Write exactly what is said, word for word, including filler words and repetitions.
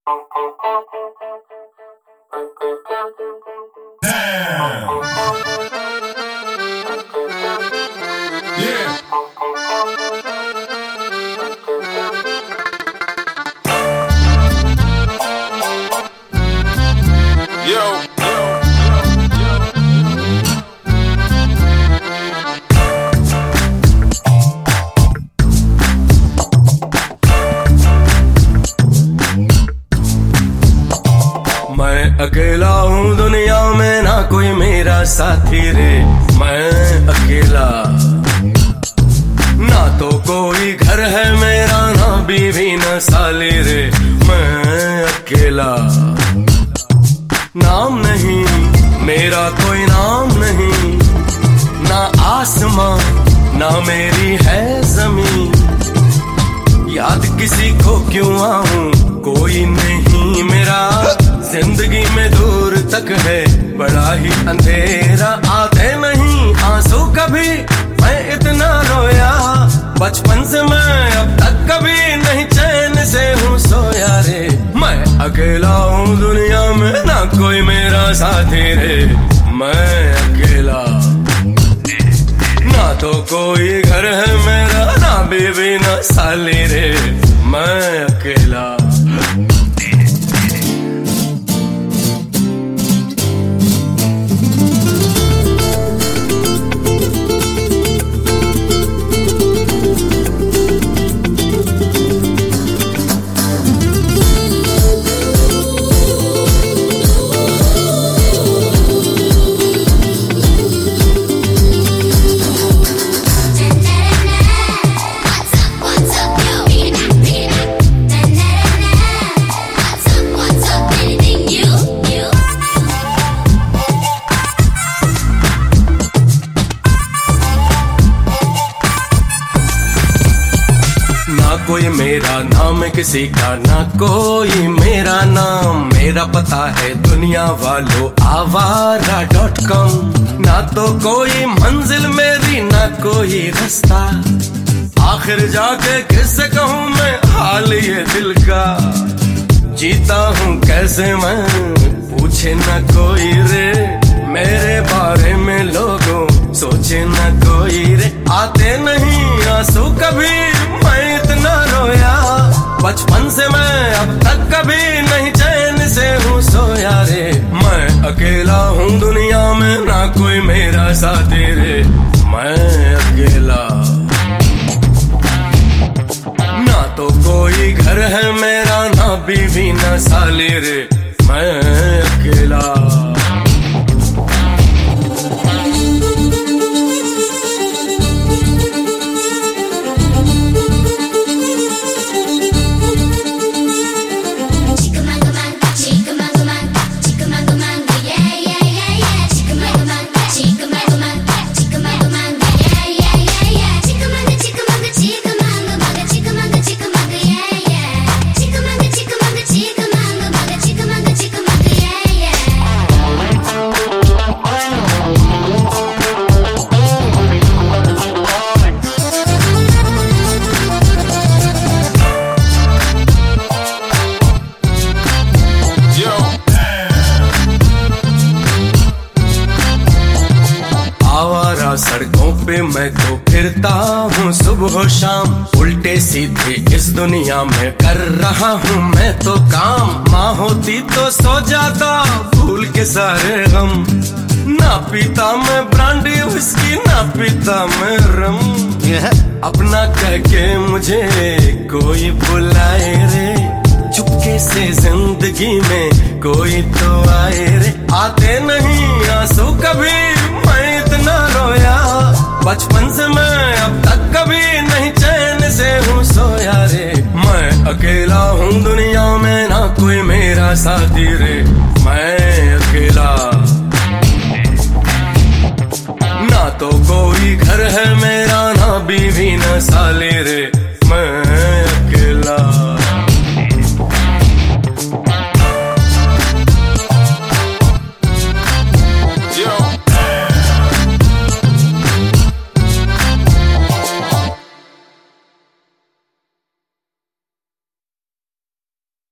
अकेला हूँ दुनिया में, ना कोई मेरा साथी रे। मैं अकेला, ना तो कोई घर है मेरा, ना बीवी न साली रे। मैं अकेला, नाम नहीं मेरा, कोई नाम नहीं, ना आसमां ना मेरी है जमीन। याद किसी को क्यों आऊं, कोई नहीं मेरा। जिंदगी में दूर तक है बड़ा ही अंधेरा, आते नहीं आंसू कभी, मैं इतना रोया बचपन से, मैं अब तक कभी नहीं चैन से हूँ सोया रे। मैं अकेला हूँ दुनिया में, ना कोई मेरा साथी रे। मैं अकेला, ना तो कोई घर है मेरा, ना बीवी ना साली रे। मैं अकेला। ना कोई मेरा नाम किसी का, ना कोई मेरा नाम। मेरा पता है दुनिया वालों आवारा डॉट कॉम। ना तो कोई मंजिल मेरी, ना कोई रास्ता। आखिर जाके किससे कहूँ मैं हाल ये दिल का। जीता हूँ कैसे मैं, पूछे ना कोई रे। मेरे बारे में लोगों सोचे ना कोई रे। आते नहीं आंसू कभी, मैं इतना रोया बचपन से, मैं अब तक कभी नहीं चैन से हूँ सोया रे। मैं अकेला हूँ दुनिया में, ना कोई मेरा साथी रे। मैं अकेला, ना तो कोई घर है मेरा, ना बीवी ना साली रे। मैं अकेला। सड़कों पे मैं तो फिरता हूँ सुबह शाम। उल्टे सीधे इस दुनिया में कर रहा हूँ मैं तो काम। माँ होती तो सो जाता भूल के सारे गम। ना पीता मैं ब्रांडी विस्की, ना पीता मैं रम। अपना कह के मुझे कोई बुलाए रे। चुपके से जिंदगी में कोई तो आए रे। आते नहीं आंसू कभी, मैं इतना रोया बचपन से, मैं अब तक कभी नहीं चैन से हूँ सोया रे। मैं अकेला हूँ दुनिया में, ना कोई मेरा साथी रे। मैं अकेला, ना तो कोई घर है मेरा, ना बीवी ना साली रे।